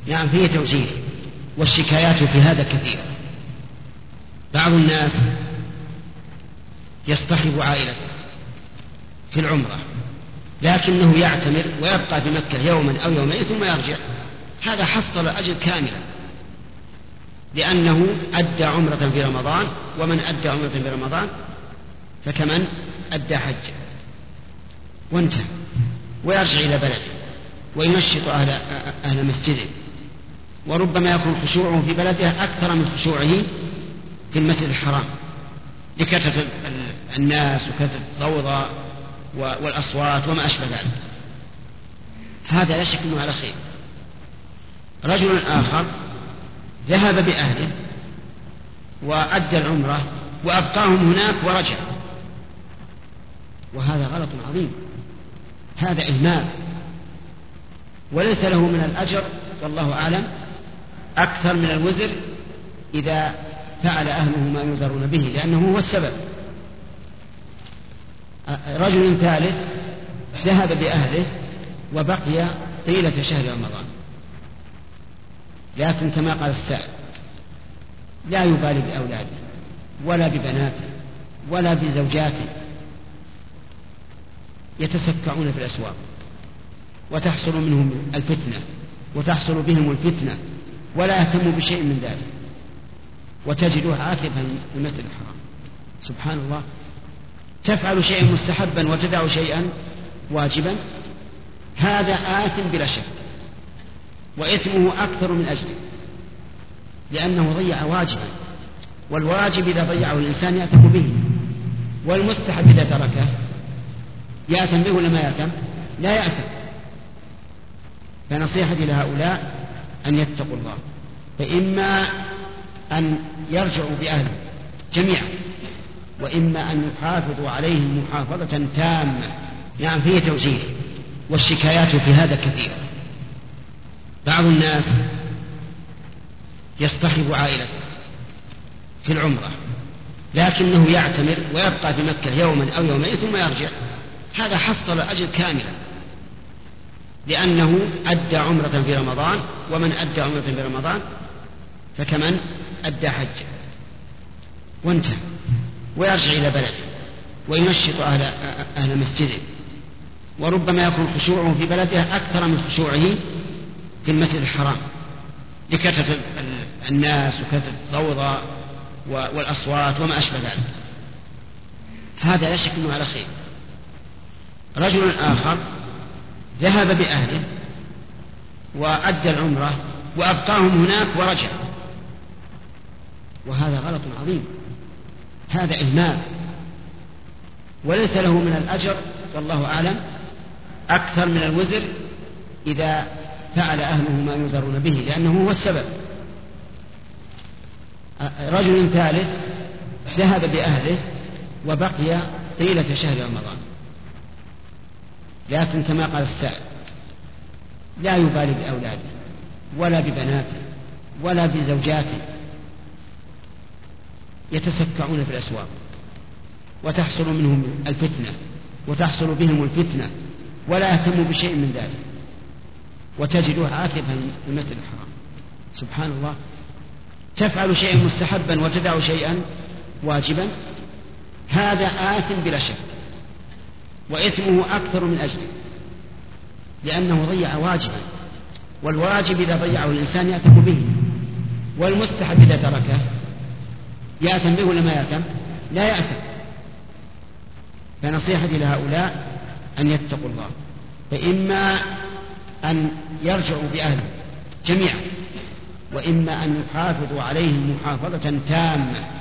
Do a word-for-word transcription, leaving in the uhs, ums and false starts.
يعني فيه توجيه، والشكايات في هذا كثيرة. بعض الناس يصطحب عائلته في العمرة لكنه يعتمر ويبقى في مكة يوما أو يومين ثم يرجع، هذا حصل أجر كاملا لأنه أدى عمرة في رمضان، ومن أدى عمرة في رمضان فكمن أدى حج، وانتهى، ويرجع إلى بلده وينشط أهل, أهل مسجده، وربما يكون خشوعه في بلده أكثر من خشوعه في المسجد الحرام لكثرة الناس وكثرة الضوضاء والأصوات وما أشبه ذلك. هذا لا شك أنه على خير. رجل آخر ذهب بأهله وأدى العمرة وأبقاهم هناك ورجع، وهذا غلط عظيم، هذا إهمال، وليس له من الأجر والله أعلم أكثر من الوزر إذا فعل أهله ما يوزرون به، لأنه هو السبب. رجل ثالث ذهب بأهله وبقي طيلة شهر رمضان، لكن كما قال السائل لا يبالي بأولاده ولا ببناته ولا بزوجاته، يتسكعون في الأسواق وتحصل منهم الفتنة وتحصل بهم الفتنة ولا يهتم بشيء من ذلك، وتجده عاكفا في المسجد الحرام. سبحان الله، تفعل شيئا مستحبا وتدع شيئا واجبا، هذا آثم بلا شك، وإثمه أكثر من أجله، لأنه ضيع واجبا، والواجب إذا ضيعه الإنسان يأثم به، والمستحب إذا تركه يأثم به ولا ما يأثم؟ لا يأثم. فنصيحتي لهؤلاء أن يتقوا الله، فإما أن يرجعوا بأهله جميعا، وإما أن يحافظوا عليهم محافظة تامة. يعني فيه توجيه، والشكايات في هذا كثيرة. بعض الناس يصطحب عائلته في العمرة لكنه يعتمر ويبقى في مكة يوما أو يومين ثم يرجع، هذا حصل أجر كاملا لأنه أدى عمرة في رمضان، ومن أدى عمرة في رمضان فكمن أدى حج، وانتهى، ويرجع إلى بلده وينشط أهل, أهل مسجده، وربما يكون خشوعه في بلده أكثر من خشوعه في المسجد الحرام لكثرة الناس وكثرة الضوضاء والأصوات وما أشبه ذلك. هذا لا شك أنه على خير. رجل آخر ذهب بأهله وأدى العمرة وأبقاهم هناك ورجع، وهذا غلط عظيم، هذا إهمال، وليس له من الأجر والله أعلم أكثر من الوزر إذا فعل أهله ما يوزرون به، لأنه هو السبب. رجل ثالث ذهب بأهله وبقي طيلة شهر رمضان، لكن كما قال السائل لا يبالي بأولاده ولا ببناته ولا بزوجاته، يتسكعون في الأسواق وتحصل منهم الفتنة وتحصل بهم الفتنة ولا يهتم بشيء من ذلك، وتجده عاكفا في المسجد الحرام. سبحان الله، تفعل شيئا مستحبا وتدع شيئا واجبا، هذا آثم بلا شك، وإثمه أكثر من أجله، لأنه ضيع واجبا، والواجب إذا ضيعه الإنسان يأثم به، والمستحب إذا تركه يأثم به ولا ما يأثم؟ لا يأثم. فنصيحتي لهؤلاء أن يتقوا الله، فإما أن يرجعوا بأهله جميعا، وإما أن يحافظوا عليهم محافظة تامة.